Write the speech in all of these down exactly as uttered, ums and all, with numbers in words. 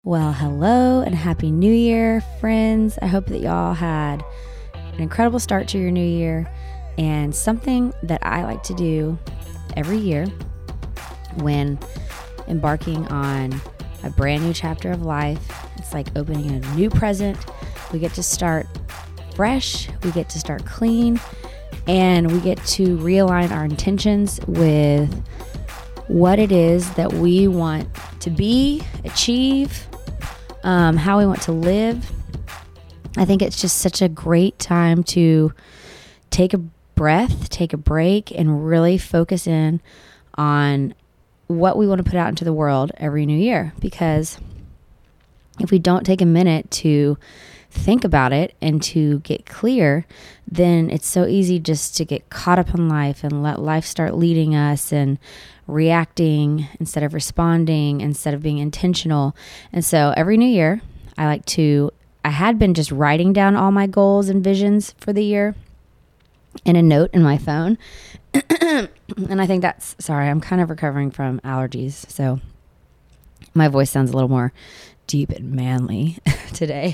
Well, hello and happy new year, friends. I hope that y'all had an incredible start to your new year. And something that I like to do every year when embarking on a brand new chapter of life, it's like opening a new present. We get to start fresh, we get to start clean, and we get to realign our intentions with what it is that we want to be, achieve, um, how we want to live. I think it's just such a great time to take a breath, take a break, and really focus in on what we want to put out into the world every new year. Because if we don't take a minute to think about it and to get clear, then it's so easy just to get caught up in life and let life start leading us and reacting instead of responding, instead of being intentional. And so every new year, I like to, I had been just writing down all my goals and visions for the year in a note in my phone. And I think that's, sorry, I'm kind of recovering from allergies. So my voice sounds a little more deep and manly today.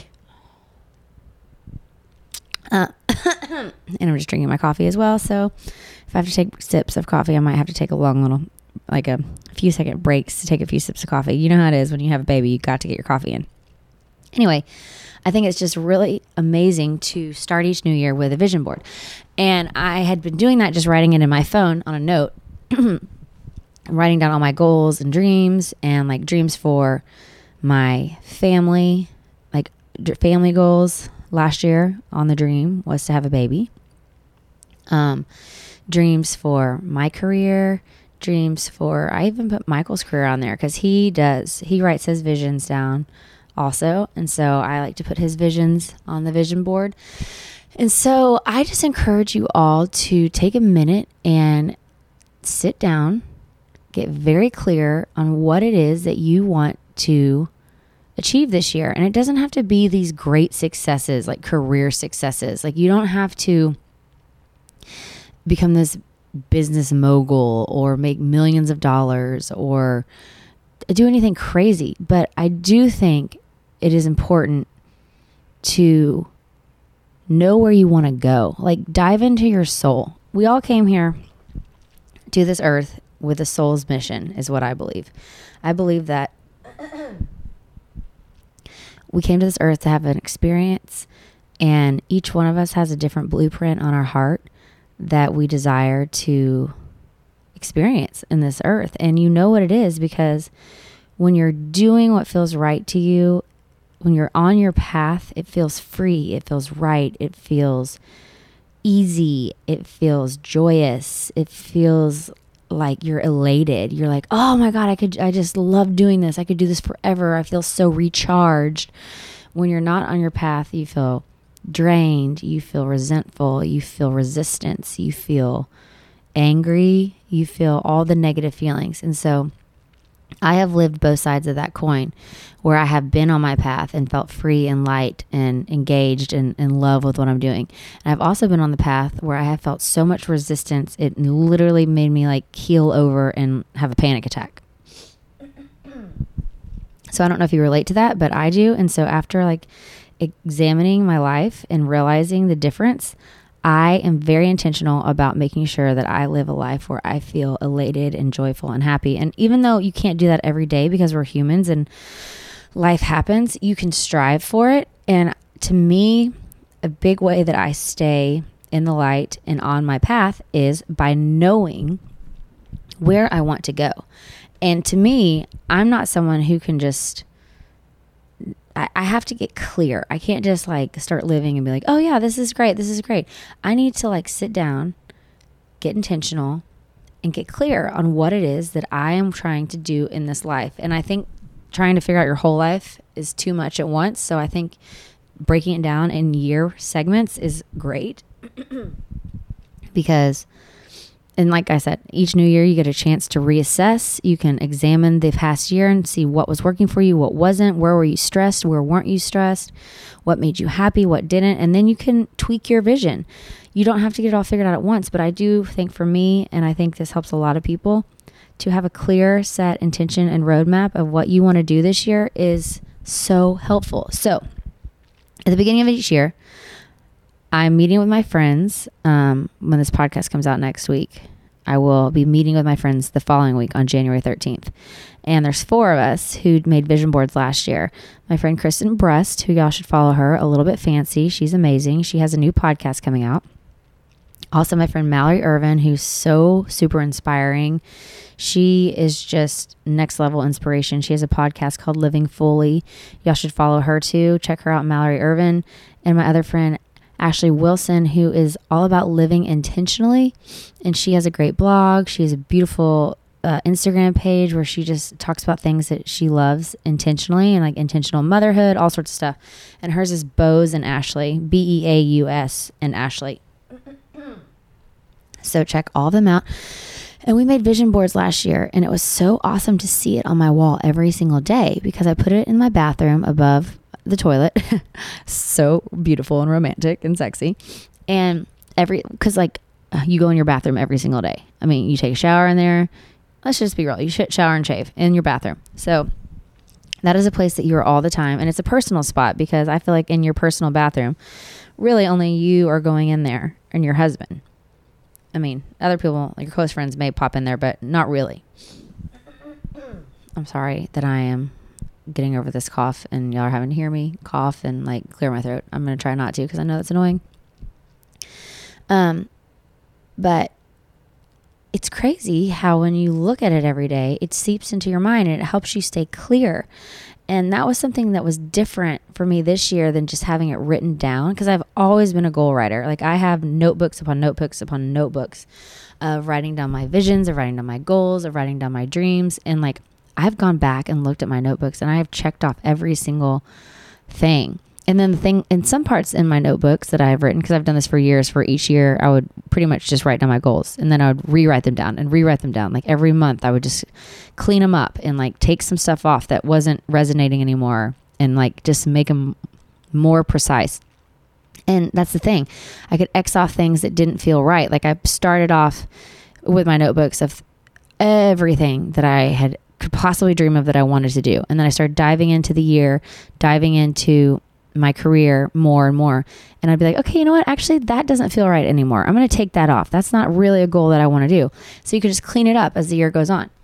Uh, and I'm just drinking my coffee as well. So if I have to take sips of coffee, I might have to take a long little, like a few second breaks to take a few sips of coffee. You know how it is when you have a baby, you got to get your coffee in. Anyway, I think it's just really amazing to start each new year with a vision board. And I had been doing that, just writing it in my phone on a note, writing down all my goals and dreams and like dreams for my family, like family goals. Last year on the dream was to have a baby. Um, dreams for my career, dreams for, I even put Michael's career on there because he does, he writes his visions down also. And so I like to put his visions on the vision board. And so I just encourage you all to take a minute and sit down, get very clear on what it is that you want to achieve this year. And it doesn't have to be these great successes, like career successes. Like you don't have to become this business mogul or make millions of dollars or do anything crazy. But I do think it is important to know where you want to go. Like dive into your soul. We all came here to this earth with a soul's mission is what I believe. I believe that we came to this earth to have an experience, and each one of us has a different blueprint on our heart that we desire to experience in this earth. And you know what it is because when you're doing what feels right to you, when you're on your path, it feels free, it feels right, it feels easy, it feels joyous, it feels like you're elated. You're like, oh my God, I could, I just love doing this. I could do this forever. I feel so recharged. When you're not on your path, you feel drained. You feel resentful. You feel resistance. You feel angry. You feel all the negative feelings. And so I have lived both sides of that coin where I have been on my path and felt free and light and engaged and in love with what I'm doing. And I've also been on the path where I have felt so much resistance. It literally made me like keel over and have a panic attack. So I don't know if you relate to that, but I do. And so after like examining my life and realizing the difference, I am very intentional about making sure that I live a life where I feel elated and joyful and happy. And even though you can't do that every day because we're humans and life happens, you can strive for it. And to me, a big way that I stay in the light and on my path is by knowing where I want to go. And to me, I'm not someone who can just I have to get clear. I can't just like start living and be like, oh yeah, this is great. This is great. I need to like sit down, get intentional, and get clear on what it is that I am trying to do in this life. And I think trying to figure out your whole life is too much at once. So I think breaking it down in year segments is great because, and like I said, each new year you get a chance to reassess. You can examine the past year and see what was working for you, what wasn't, where were you stressed, where weren't you stressed, what made you happy, what didn't, and then you can tweak your vision. You don't have to get it all figured out at once, but I do think for me, and I think this helps a lot of people, to have a clear set intention and roadmap of what you want to do this year is So helpful. So at the beginning of each year, I'm meeting with my friends. Um, when this podcast comes out next week, I will be meeting with my friends the following week on January thirteenth. And there's four of us who made vision boards last year. My friend Kristen Brust, who y'all should follow her, A Little Bit Fancy. She's amazing. She has a new podcast coming out. Also, my friend Mallory Irvin, who's so super inspiring. She is just next level inspiration. She has a podcast called Living Fully. Y'all should follow her too. Check her out, Mallory Irvin. And my other friend, Ashley Wilson, who is all about living intentionally. And she has a great blog. She has a beautiful uh, Instagram page where she just talks about things that she loves intentionally and like intentional motherhood, all sorts of stuff. And hers is Bows and Ashley, B E A U S and Ashley. So check all of them out. And we made vision boards last year, and it was so awesome to see it on my wall every single day because I put it in my bathroom above the toilet. So beautiful and romantic and sexy. And every, cause like you go in your bathroom every single day. I mean, you take a shower in there. Let's just be real. You should shower and shave in your bathroom. So that is a place that you're all the time. And it's a personal spot because I feel like in your personal bathroom, really only you are going in there and your husband. I mean, other people, like your close friends may pop in there, but not really. I'm sorry that I am getting over this cough and y'all are having to hear me cough and like clear my throat. I'm going to try not to because I know that's annoying. Um, but it's crazy how when you look at it every day, it seeps into your mind and it helps you stay clear. And that was something that was different for me this year than just having it written down, because I've always been a goal writer. Like I have notebooks upon notebooks upon notebooks of writing down my visions, of writing down my goals, of writing down my dreams. And like I've gone back and looked at my notebooks and I have checked off every single thing. And then the thing in some parts in my notebooks that I've written, because I've done this for years, for each year, I would pretty much just write down my goals and then I would rewrite them down and rewrite them down. Like every month I would just clean them up and like take some stuff off that wasn't resonating anymore and like just make them more precise. And that's the thing. I could X off things that didn't feel right. Like I started off with my notebooks of everything that I had could possibly dream of that I wanted to do. And then I started diving into the year, diving into my career more and more. And I'd be like, okay, you know what? Actually, that doesn't feel right anymore. I'm going to take that off. That's not really a goal that I want to do. So you could just clean it up as the year goes on.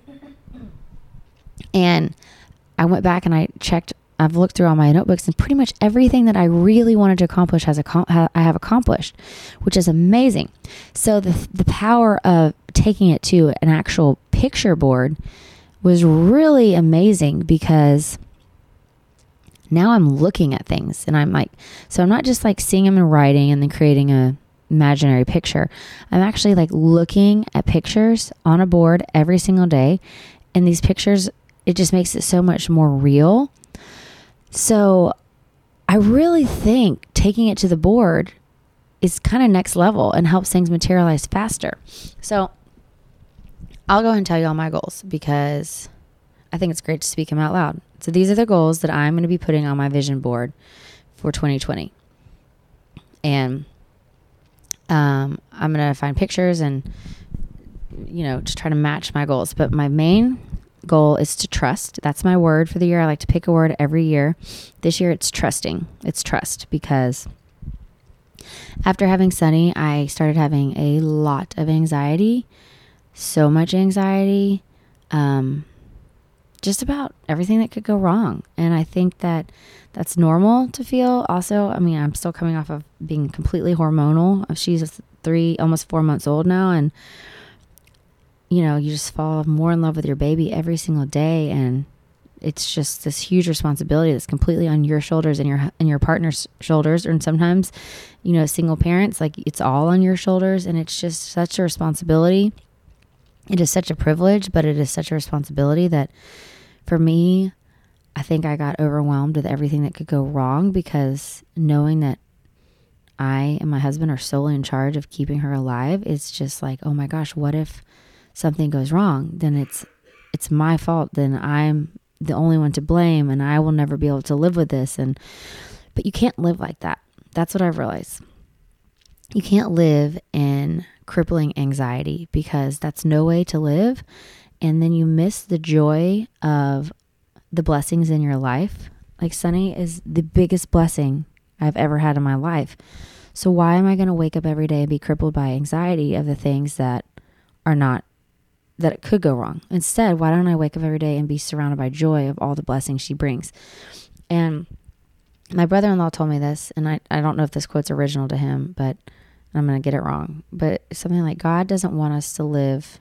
And I went back and I checked, I've looked through all my notebooks and pretty much everything that I really wanted to accomplish has I have accomplished, which is amazing. So the the power of taking it to an actual picture board was really amazing because now I'm looking at things and I'm like, so I'm not just like seeing them in writing and then creating a imaginary picture. I'm actually like looking at pictures on a board every single day. And these pictures, it just makes it so much more real. So I really think taking it to the board is kind of next level and helps things materialize faster. So I'll go ahead and tell you all my goals because I think it's great to speak them out loud. So these are the goals that I'm going to be putting on my vision board for twenty twenty. And um, I'm going to find pictures and, you know, just try to match my goals. But my main goal is to trust. That's my word for the year. I like to pick a word every year. This year it's trusting. It's trust because after having Sunny, I started having a lot of anxiety, so much anxiety, um, just about everything that could go wrong. And I think that that's normal to feel. Also, I mean, I'm still coming off of being completely hormonal. She's three, almost four months old now. And, you know, you just fall more in love with your baby every single day. And it's just this huge responsibility that's completely on your shoulders and your, and your partner's shoulders. And sometimes, you know, single parents, like it's all on your shoulders and it's just such a responsibility. It is such a privilege, but it is such a responsibility that for me, I think I got overwhelmed with everything that could go wrong because knowing that I and my husband are solely in charge of keeping her alive, it's just like, oh my gosh, what if something goes wrong? Then it's it's my fault. Then I'm the only one to blame and I will never be able to live with this. And but you can't live like that. That's what I've realized. You can't live in crippling anxiety because that's no way to live. And then you miss the joy of the blessings in your life. Like Sunny is the biggest blessing I've ever had in my life. So why am I going to wake up every day and be crippled by anxiety of the things that are not, that it could go wrong? Instead, why don't I wake up every day and be surrounded by joy of all the blessings she brings? And my brother-in-law told me this, and I, I don't know if this quote's original to him, but I'm going to get it wrong. But something like, God doesn't want us to live,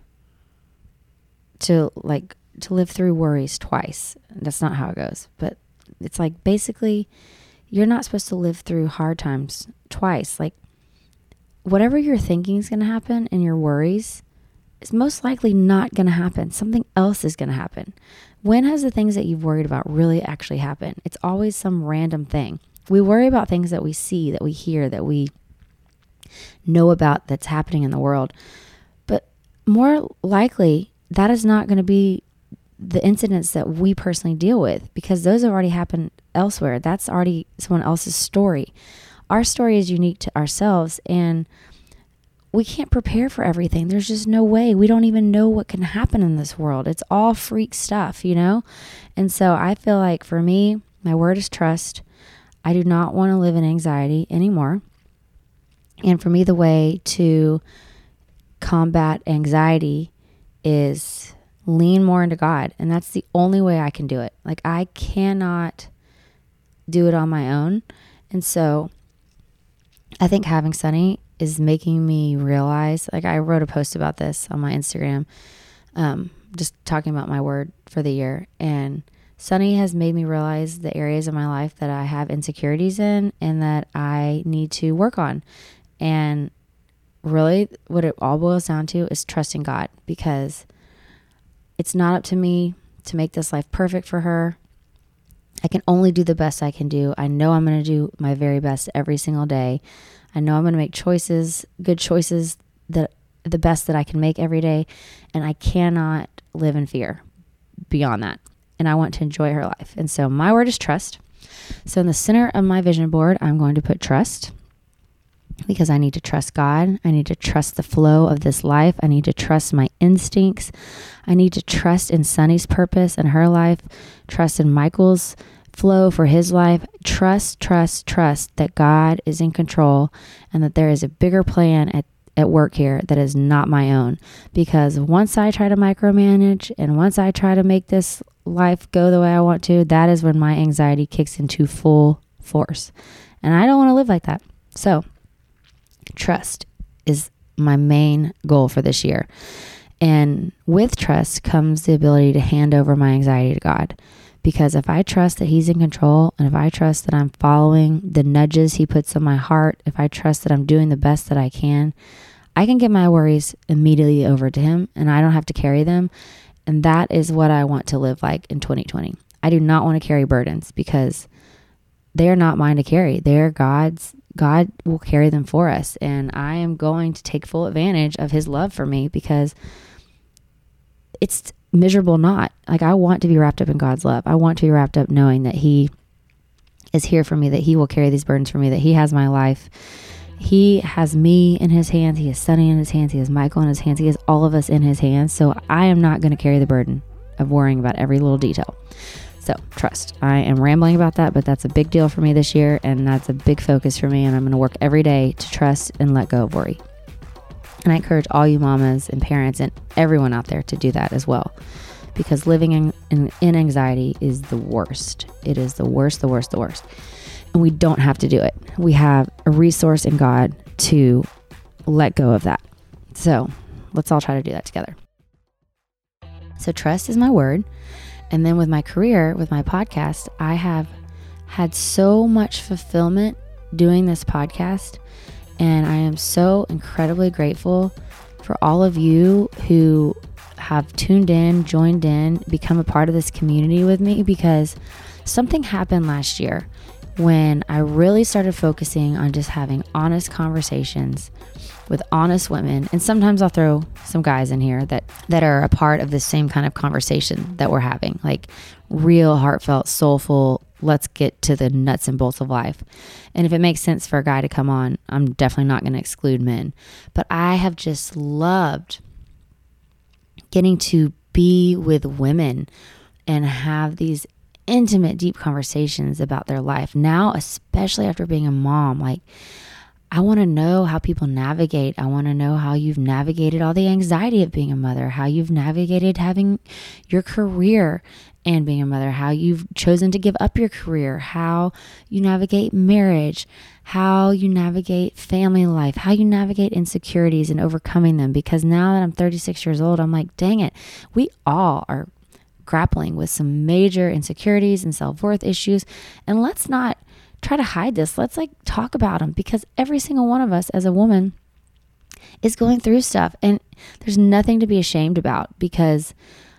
to like, to live through worries twice. That's not how it goes. But it's like, basically, you're not supposed to live through hard times twice. Like, whatever you're thinking is going to happen and your worries is most likely not going to happen. Something else is going to happen. When has the things that you've worried about really actually happened? It's always some random thing. We worry about things that we see, that we hear, that we know about that's happening in the world. But more likely, that is not going to be the incidents that we personally deal with, because those have already happened elsewhere. That's already someone else's story. Our story is unique to ourselves, and we can't prepare for everything. There's just no way. We don't even know what can happen in this world. It's all freak stuff, you know? And so I feel like for me, my word is trust. I do not want to live in anxiety anymore. And for me, the way to combat anxiety is lean more into God. And that's the only way I can do it. Like, I cannot do it on my own. And so I think having Sunny is making me realize, like, I wrote a post about this on my Instagram, um, just talking about my word for the year. And Sunny has made me realize the areas of my life that I have insecurities in and that I need to work on. And really what it all boils down to is trusting God, because it's not up to me to make this life perfect for her. I can only do the best I can do. I know I'm going to do my very best every single day. I know I'm going to make choices, good choices, that the best that I can make every day. And I cannot live in fear beyond that. And I want to enjoy her life. And so my word is trust. So in the center of my vision board, I'm going to put trust, because I need to trust God. I need to trust the flow of this life. I need to trust my instincts. I need to trust in Sunny's purpose and her life, trust in Michael's flow for his life. Trust, trust, trust that God is in control and that there is a bigger plan at, at work here that is not my own. Because once I try to micromanage and once I try to make this life go the way I want to, that is when my anxiety kicks into full force. And I don't want to live like that. So trust is my main goal for this year. And with trust comes the ability to hand over my anxiety to God. Because if I trust that He's in control, and if I trust that I'm following the nudges He puts on my heart, if I trust that I'm doing the best that I can, I can get my worries immediately over to Him and I don't have to carry them. And that is what I want to live like in twenty twenty. I do not want to carry burdens, because they are not mine to carry. They're God's. God will carry them for us. And I am going to take full advantage of His love for me, because it's miserable not. Like, I want to be wrapped up in God's love. I want to be wrapped up knowing that He is here for me, that He will carry these burdens for me, that He has my life. He has me in His hands. He has Sunny in His hands. He has Michael in His hands. He has all of us in His hands. So I am not going to carry the burden of worrying about every little detail. So trust. I am rambling about that, but that's a big deal for me this year, and that's a big focus for me, and I'm going to work every day to trust and let go of worry. And I encourage all you mamas and parents and everyone out there to do that as well, because living in, in, in anxiety is the worst. It is the worst, the worst, the worst. And we don't have to do it. We have a resource in God to let go of that. So let's all try to do that together. So trust is my word. And then with my career, with my podcast, I have had so much fulfillment doing this podcast. And I am so incredibly grateful for all of you who have tuned in, joined in, become a part of this community with me, because something happened last year when I really started focusing on just having honest conversations with honest women. And sometimes I'll throw some guys in here that, that are a part of the same kind of conversation that we're having, like real heartfelt, soulful, let's get to the nuts and bolts of life. And if it makes sense for a guy to come on, I'm definitely not going to exclude men. But I have just loved getting to be with women and have these intimate, deep conversations about their life. Now, especially after being a mom, like, I want to know how people navigate. I want to know how you've navigated all the anxiety of being a mother, how you've navigated having your career and being a mother, how you've chosen to give up your career, how you navigate marriage, how you navigate family life, how you navigate insecurities and overcoming them. Because now that I'm thirty-six years old, I'm like, dang it, we all are grappling with some major insecurities and self-worth issues. And let's not try to hide this. Let's like talk about them, because every single one of us as a woman is going through stuff, and there's nothing to be ashamed about, because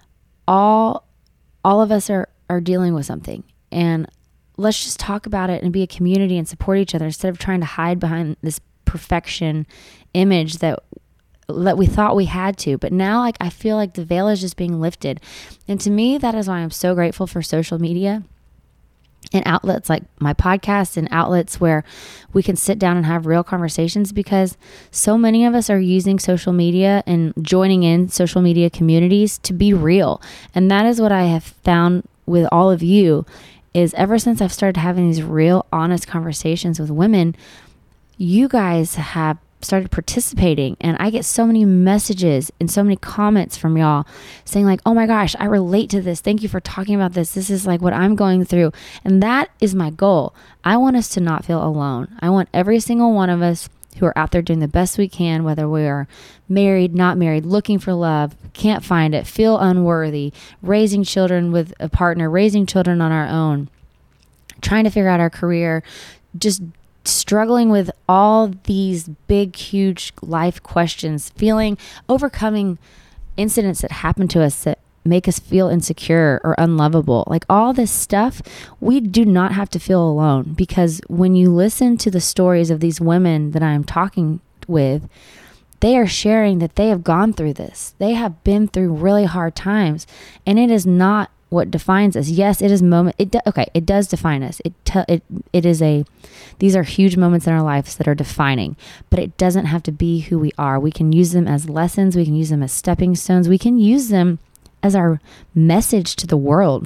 all all of us are are dealing with something. And let's just talk about it and be a community and support each other, instead of trying to hide behind this perfection image that that we thought we had to. But now, like, I feel like the veil is just being lifted. And to me, that is why I'm so grateful for social media and outlets like my podcast, and outlets where we can sit down and have real conversations, because so many of us are using social media and joining in social media communities to be real. And that is what I have found with all of you, is ever since I've started having these real, honest conversations with women, you guys have started participating, and I get so many messages and so many comments from y'all saying like, oh my gosh, I relate to this. Thank you for talking about this. This is like what I'm going through. And that is my goal. I want us to not feel alone. I want every single one of us who are out there doing the best we can, whether we are married, not married, looking for love, can't find it, feel unworthy, raising children with a partner, raising children on our own, trying to figure out our career, just struggling with all these big, huge life questions, feeling, overcoming incidents that happen to us that make us feel insecure or unlovable. Like all this stuff, we do not have to feel alone, because when you listen to the stories of these women that I'm talking with, they are sharing that they have gone through this. They have been through really hard times, and it is not what defines us. Yes, it is moment. It do, okay. It does define us. It te- it it is a. These are huge moments in our lives that are defining, but it doesn't have to be who we are. We can use them as lessons. We can use them as stepping stones. We can use them as our message to the world.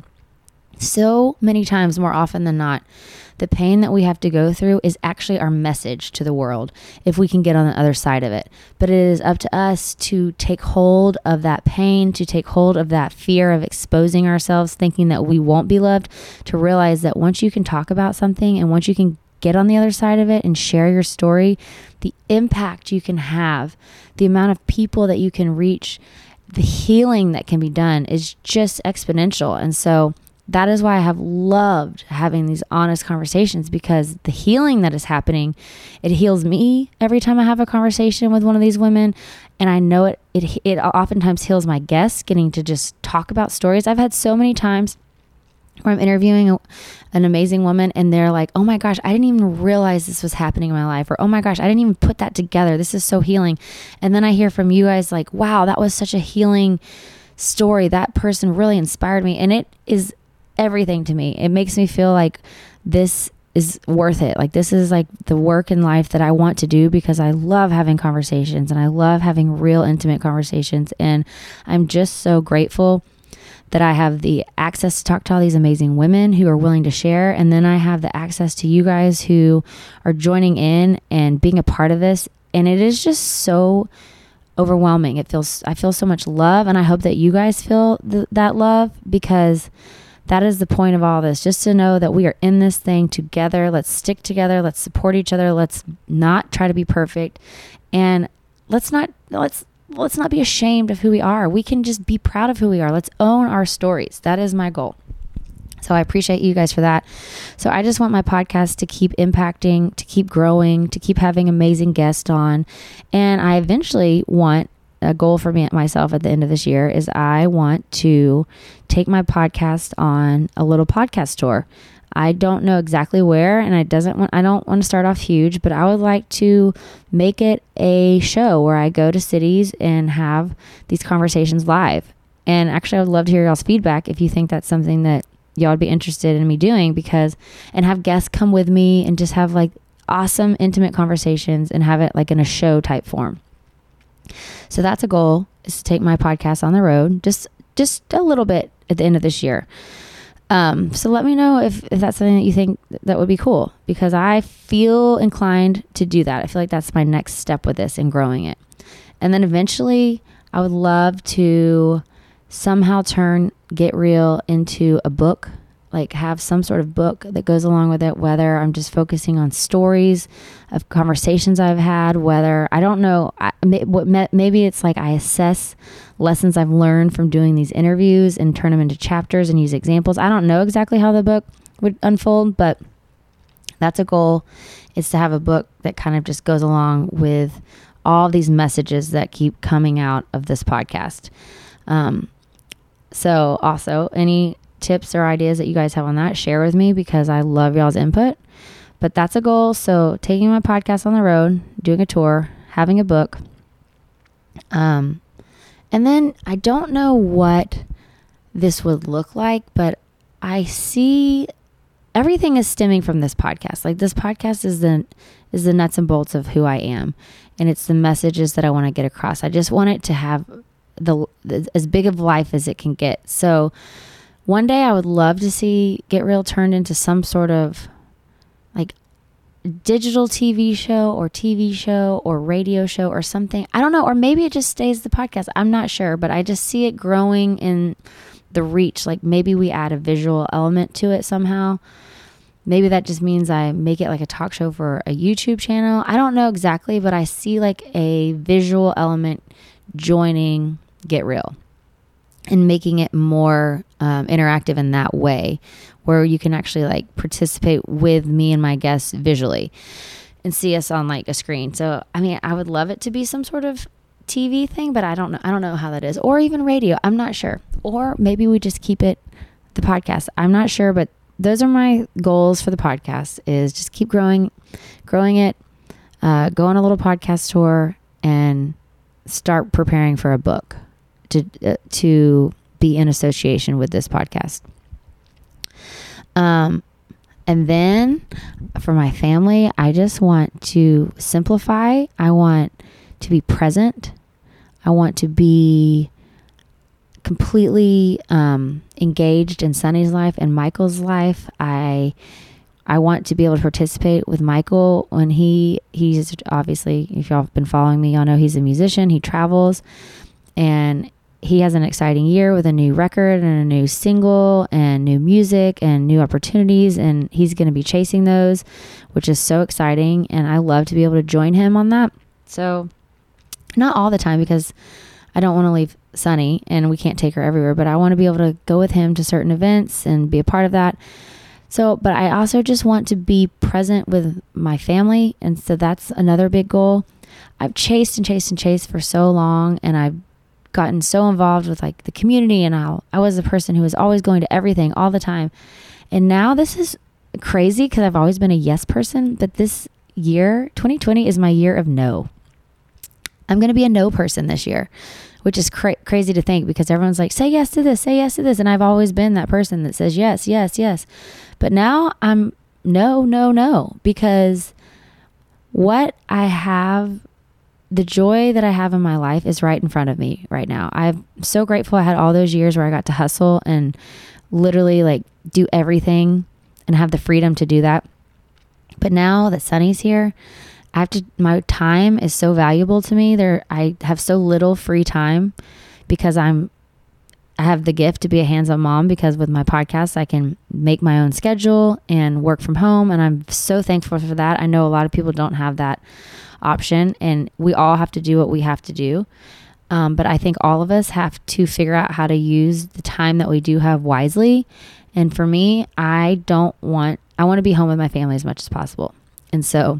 So many times, more often than not, the pain that we have to go through is actually our message to the world, if we can get on the other side of it. But it is up to us to take hold of that pain, to take hold of that fear of exposing ourselves, thinking that we won't be loved, to realize that once you can talk about something and once you can get on the other side of it and share your story, the impact you can have, the amount of people that you can reach, the healing that can be done is just exponential. And so that is why I have loved having these honest conversations, because the healing that is happening, it heals me every time I have a conversation with one of these women. And I know it, it, it oftentimes heals my guests, getting to just talk about stories. I've had so many times where I'm interviewing a, an amazing woman, and they're like, oh my gosh, I didn't even realize this was happening in my life. Or, oh my gosh, I didn't even put that together. This is so healing. And then I hear from you guys like, wow, that was such a healing story. That person really inspired me. And it is everything to me. It makes me feel like this is worth it. Like this is like the work in life that I want to do, because I love having conversations and I love having real intimate conversations. And I'm just so grateful that I have the access to talk to all these amazing women who are willing to share. And then I have the access to you guys who are joining in and being a part of this. And it is just so overwhelming. It feels, I feel so much love, and I hope that you guys feel th- that love, because that is the point of all this, just to know that we are in this thing together. Let's stick together. Let's support each other. Let's not try to be perfect. And let's not, let's, let's not be ashamed of who we are. We can just be proud of who we are. Let's own our stories. That is my goal. So I appreciate you guys for that. So I just want my podcast to keep impacting, to keep growing, to keep having amazing guests on. And I eventually want, a goal for me myself at the end of this year is I want to take my podcast on a little podcast tour. I don't know exactly where, and I doesn't want I don't want to start off huge, but I would like to make it a show where I go to cities and have these conversations live. And actually, I would love to hear y'all's feedback if you think that's something that y'all would be interested in me doing, because and have guests come with me and just have like awesome intimate conversations and have it like in a show type form. So that's a goal, is to take my podcast on the road, just just a little bit at the end of this year. Um, so let me know if, if that's something that you think that would be cool, because I feel inclined to do that. I feel like that's my next step with this and growing it. And then eventually I would love to somehow turn Get Real into a book, like have some sort of book that goes along with it, whether I'm just focusing on stories of conversations I've had, whether I don't know, I, maybe it's like I assess lessons I've learned from doing these interviews and turn them into chapters and use examples. I don't know exactly how the book would unfold, but that's a goal, is to have a book that kind of just goes along with all these messages that keep coming out of this podcast. Um, so also any tips or ideas that you guys have on that, share with me, because I love y'all's input. But that's a goal. So taking my podcast on the road, doing a tour, having a book. Um, and then I don't know what this would look like, but I see everything is stemming from this podcast. Like this podcast is the, is the nuts and bolts of who I am. And it's the messages that I want to get across. I just want it to have the, the as big of life as it can get. So one day I would love to see Get Real turned into some sort of like digital T V show or T V show or radio show or something. I don't know. Or maybe it just stays the podcast. I'm not sure, but I just see it growing in the reach. Like maybe we add a visual element to it somehow. Maybe that just means I make it like a talk show for a YouTube channel. I don't know exactly, but I see like a visual element joining Get Real and making it more um, interactive in that way, where you can actually like participate with me and my guests visually and see us on like a screen. So, I mean, I would love it to be some sort of T V thing, but I don't know. I don't know how that is, or even radio. I'm not sure. Or maybe we just keep it the podcast. I'm not sure, but those are my goals for the podcast, is just keep growing, growing it, uh, go on a little podcast tour, and start preparing for a book to uh, to be in association with this podcast. Um, and then for my family, I just want to simplify. I want to be present. I want to be completely um, engaged in Sunny's life and Michael's life. I I want to be able to participate with Michael when he he's obviously, if y'all have been following me, y'all know he's a musician. He travels, and he has an exciting year with a new record and a new single and new music and new opportunities, and he's going to be chasing those, which is so exciting. And I love to be able to join him on that. So not all the time, because I don't want to leave Sunny and we can't take her everywhere, but I want to be able to go with him to certain events and be a part of that. So, but I also just want to be present with my family. And so that's another big goal. I've chased and chased and chased for so long, and I've gotten so involved with like the community, and I, I was the person who was always going to everything all the time. And now this is crazy, because I've always been a yes person, but this year, twenty twenty, is my year of no. I'm going to be a no person this year, which is cra- crazy to think, because everyone's like, say yes to this, say yes to this. And I've always been that person that says yes, yes, yes. But now I'm no, no, no, because what I have, the joy that I have in my life is right in front of me right now. I'm so grateful I had all those years where I got to hustle and literally like do everything and have the freedom to do that. But now that Sunny's here, I have to, my time is so valuable to me. There, I have so little free time, because I'm, I have the gift to be a hands-on mom, because with my podcast, I can make my own schedule and work from home. And I'm so thankful for that. I know a lot of people don't have that option, and we all have to do what we have to do. Um, but I think all of us have to figure out how to use the time that we do have wisely. And for me, I don't want, I want to be home with my family as much as possible. And so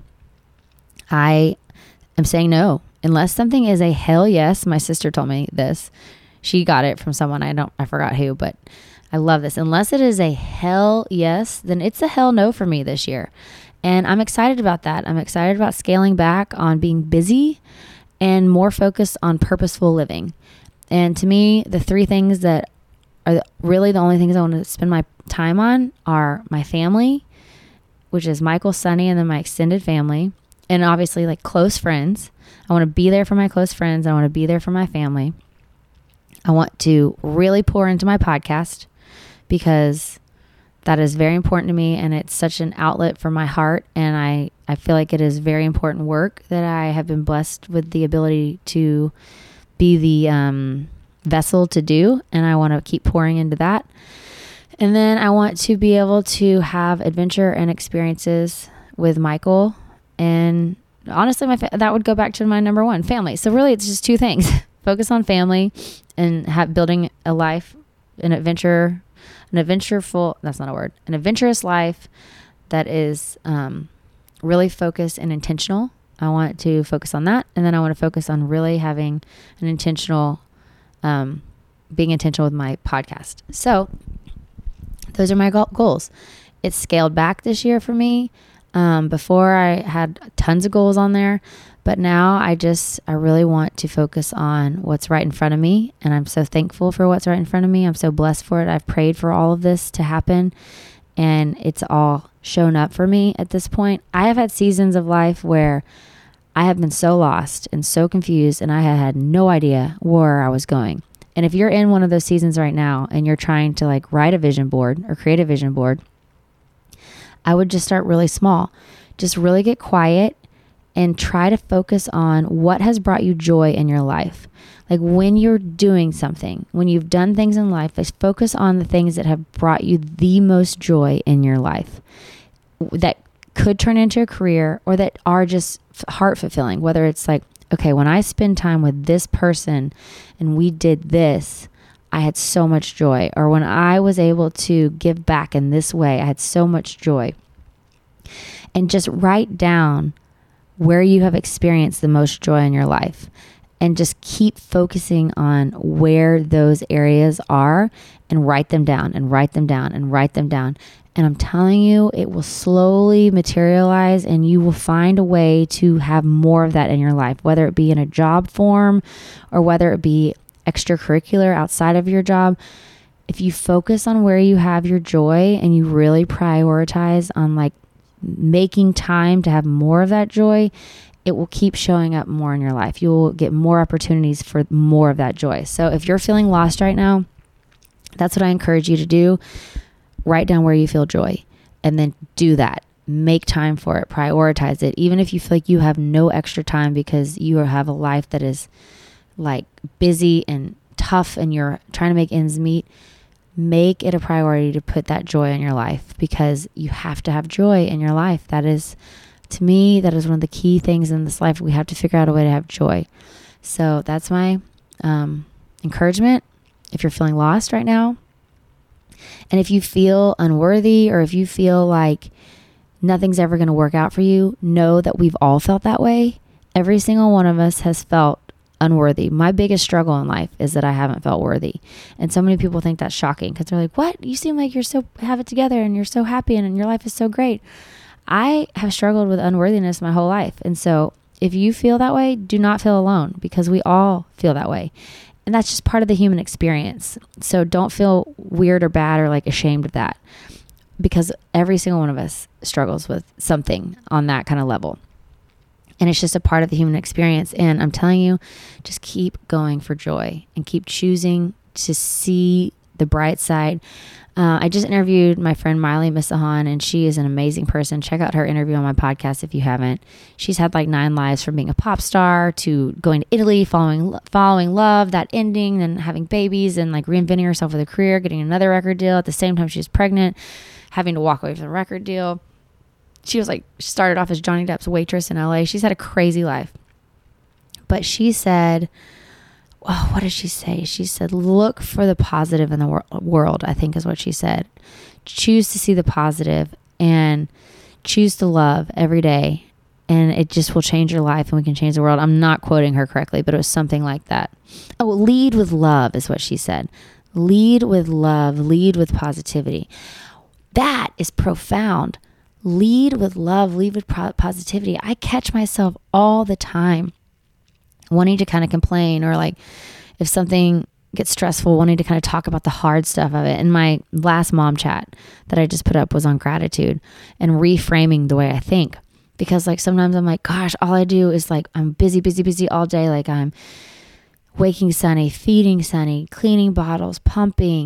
I am saying no, unless something is a hell yes. My sister told me this. She got it from someone. I don't, I forgot who, but I love this. Unless it is a hell yes, then it's a hell no for me this year. And I'm excited about that. I'm excited about scaling back on being busy and more focused on purposeful living. And to me, the three things that are really the only things I want to spend my time on are my family, which is Michael, Sunny, and then my extended family. And obviously like close friends. I want to be there for my close friends. I want to be there for my family. I want to really pour into my podcast, because That is very important to me, and it's such an outlet for my heart, and I, I feel like it is very important work that I have been blessed with the ability to be the um, vessel to do, and I want to keep pouring into that. And then I want to be able to have adventure and experiences with Michael, and honestly, my fa- that would go back to my number one, family. So really, it's just two things. Focus on family and have, building a life, an adventure An adventureful, that's not a word, an adventurous life that is um, really focused and intentional. I want to focus on that. And then I want to focus on really having an intentional, um, being intentional with my podcast. So those are my go- goals. It's scaled back this year for me. Um, before I had tons of goals on there, but now I just, I really want to focus on what's right in front of me. And I'm so thankful for what's right in front of me. I'm so blessed for it. I've prayed for all of this to happen, and it's all shown up for me at this point. I have had seasons of life where I have been so lost and so confused, and I had had no idea where I was going. And if you're in one of those seasons right now and you're trying to like write a vision board or create a vision board, I would just start really small. Just really get quiet and try to focus on what has brought you joy in your life. Like when you're doing something, when you've done things in life, just focus on the things that have brought you the most joy in your life that could turn into a career or that are just heart fulfilling. Whether it's like, okay, when I spend time with this person and we did this, I had so much joy. Or when I was able to give back in this way, I had so much joy. And just write down where you have experienced the most joy in your life, and just keep focusing on where those areas are, and write them down and write them down and write them down. And I'm telling you, it will slowly materialize, and you will find a way to have more of that in your life, whether it be in a job form or whether it be extracurricular outside of your job. If you focus on where you have your joy and you really prioritize on like making time to have more of that joy, it will keep showing up more in your life. You'll get more opportunities for more of that joy. So if you're feeling lost right now, that's what I encourage you to do. Write down where you feel joy and then do that. Make time for it. Prioritize it. Even if you feel like you have no extra time because you have a life that is like busy and tough and you're trying to make ends meet, make it a priority to put that joy in your life, because you have to have joy in your life. That is, to me, that is one of the key things in this life. We have to figure out a way to have joy. So that's my um, encouragement. If you're feeling lost right now, and if you feel unworthy, or if you feel like nothing's ever going to work out for you, know that we've all felt that way. Every single one of us has felt unworthy. My biggest struggle in life is that I haven't felt worthy. And so many people think that's shocking, because they're like, what? You seem like you're so, have it together and you're so happy and, and your life is so great. I have struggled with unworthiness my whole life. And so if you feel that way, do not feel alone, because we all feel that way. And that's just part of the human experience. So don't feel weird or bad or like ashamed of that, because every single one of us struggles with something on that kind of level. And it's just a part of the human experience. And I'm telling you, just keep going for joy and keep choosing to see the bright side. Uh, I just interviewed my friend Miley Misahan, and she is an amazing person. Check out her interview on my podcast if you haven't. She's had like nine lives, from being a pop star to going to Italy, following following love, that ending, and having babies, and like reinventing herself with a career, getting another record deal. At the same time, she was pregnant, having to walk away from the record deal. She was like, she started off as Johnny Depp's waitress in L A. She's had a crazy life. But she said, oh, what did she say? She said, look for the positive in the wor- world, I think is what she said. Choose to see the positive and choose to love every day. And it just will change your life, and we can change the world. I'm not quoting her correctly, but it was something like that. Oh, lead with love is what she said. Lead with love. Lead with positivity. That is profound. Lead with love, lead with positivity. I catch myself all the time wanting to kind of complain, or like if something gets stressful, wanting to kind of talk about the hard stuff of it. And my last mom chat that I just put up was on gratitude and reframing the way I think. Because like sometimes I'm like, gosh, all I do is like, I'm busy, busy, busy all day. Like I'm waking Sunny, feeding Sunny, cleaning bottles, pumping,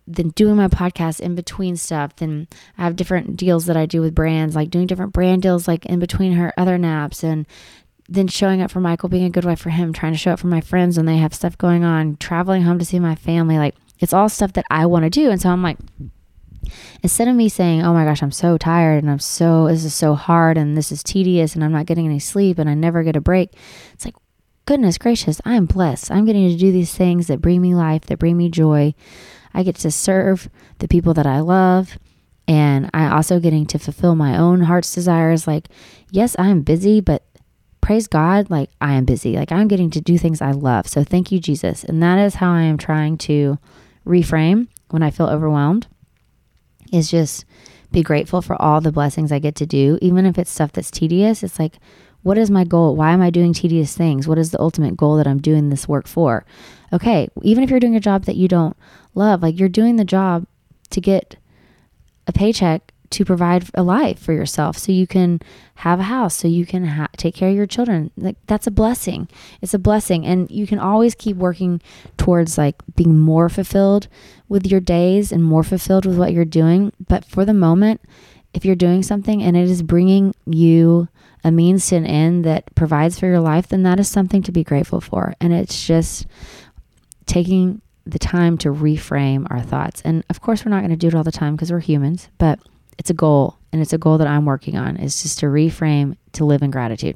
then doing my podcast in between stuff. Then I have different deals that I do with brands, like doing different brand deals, like in between her other naps, and then showing up for Michael, being a good wife for him, trying to show up for my friends when they have stuff going on, traveling home to see my family. Like, it's all stuff that I want to do. And so I'm like, instead of me saying, oh my gosh, I'm so tired and I'm so, this is so hard and this is tedious and I'm not getting any sleep and I never get a break. It's like, goodness gracious, I'm blessed. I'm getting to do these things that bring me life, that bring me joy. I get to serve the people that I love. And I also getting to fulfill my own heart's desires. Like, yes, I'm busy, but praise God, like I am busy. Like I'm getting to do things I love. So thank you, Jesus. And that is how I am trying to reframe when I feel overwhelmed, is just be grateful for all the blessings I get to do. Even if it's stuff that's tedious, it's like, what is my goal? Why am I doing tedious things? What is the ultimate goal that I'm doing this work for? Okay, even if you're doing a job that you don't love, like you're doing the job to get a paycheck to provide a life for yourself, so you can have a house, so you can ha- take care of your children. Like that's a blessing. It's a blessing. And you can always keep working towards like being more fulfilled with your days and more fulfilled with what you're doing. But for the moment, if you're doing something and it is bringing you a means to an end that provides for your life, then that is something to be grateful for. And it's just taking the time to reframe our thoughts. And of course, we're not going to do it all the time because we're humans, but it's a goal, and it's a goal that I'm working on, is just to reframe, to live in gratitude.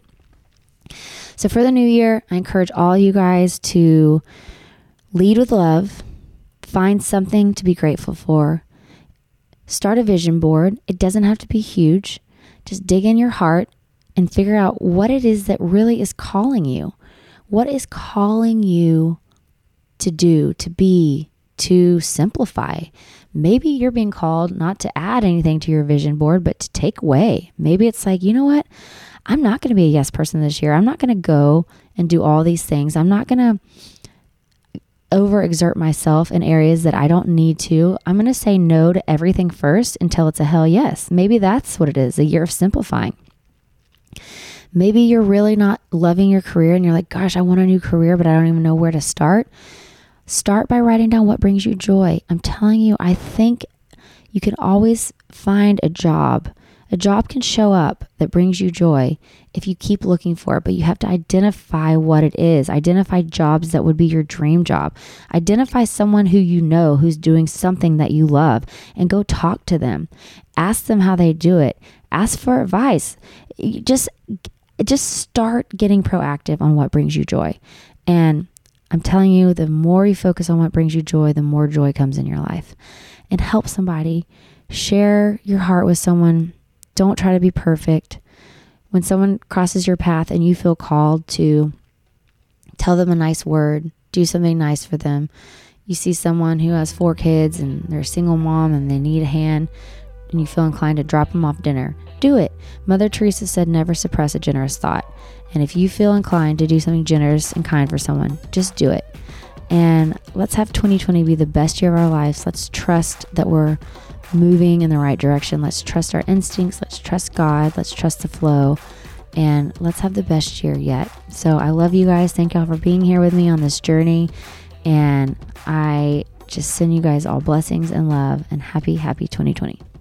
So for the new year, I encourage all you guys to lead with love, find something to be grateful for, start a vision board. It doesn't have to be huge. Just dig in your heart and figure out what it is that really is calling you. What is calling you to do, to be, to simplify? Maybe you're being called not to add anything to your vision board, but to take away. Maybe it's like, you know what? I'm not going to be a yes person this year. I'm not going to go and do all these things. I'm not going to overexert myself in areas that I don't need to. I'm going to say no to everything first until it's a hell yes. Maybe that's what it is, a year of simplifying. Maybe you're really not loving your career and you're like, gosh, I want a new career, but I don't even know where to start. Start by writing down what brings you joy. I'm telling you, I think you can always find a job. A job can show up that brings you joy if you keep looking for it, but you have to identify what it is. Identify jobs that would be your dream job. Identify someone who you know who's doing something that you love and go talk to them. Ask them how they do it. Ask for advice. You just, just start getting proactive on what brings you joy. And I'm telling you, the more you focus on what brings you joy, the more joy comes in your life. And help somebody. Share your heart with someone. Don't try to be perfect. When someone crosses your path and you feel called to tell them a nice word, do something nice for them. You see someone who has four kids and they're a single mom and they need a hand, and you feel inclined to drop them off dinner. Do it. Mother Teresa said, never suppress a generous thought. And if you feel inclined to do something generous and kind for someone, just do it. And let's have twenty twenty be the best year of our lives. Let's trust that we're moving in the right direction. Let's trust our instincts. Let's trust God. Let's trust the flow. And let's have the best year yet. So I love you guys. Thank y'all for being here with me on this journey. And I just send you guys all blessings and love, and happy, happy twenty twenty.